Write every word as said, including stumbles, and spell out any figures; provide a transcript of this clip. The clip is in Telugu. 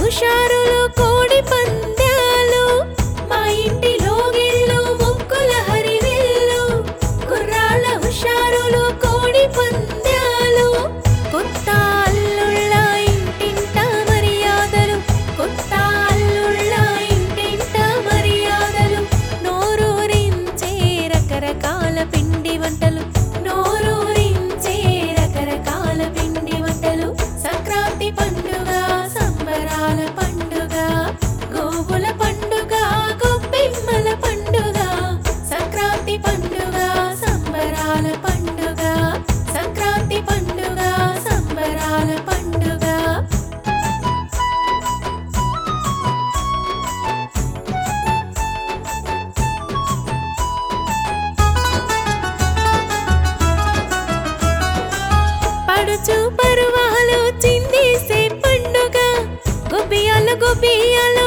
హుషారులు కోడి పందాలు మా ఇంటిలో గిళ్ళు ముక్కుల హరివిల్లు కుర్రాళ్ళ హుషారులు కోడి పందాలు కొత్త అల్లుళ్ళ ఇంటింట మర్యాదలు కొత్త అల్లుళ్ళ ఇంటింట మర్యాదలు నోరూరించే రకరకాల పిండి వంటలు నోరూరించే రకరకాల పిండి వంటలు సంక్రాంతి పండుగ సంబరాల పండుగ గోవుల పండుగ గొప్పెమ్మల పండుగ సంక్రాంతి పండుగ సంబరాల పండుగ సంక్రాంతి పండుగ సంబరాల పండుగ పడుచు పరువాలు చిందేసే పండుగ గొబ్బియాలు గొబ్బియాలు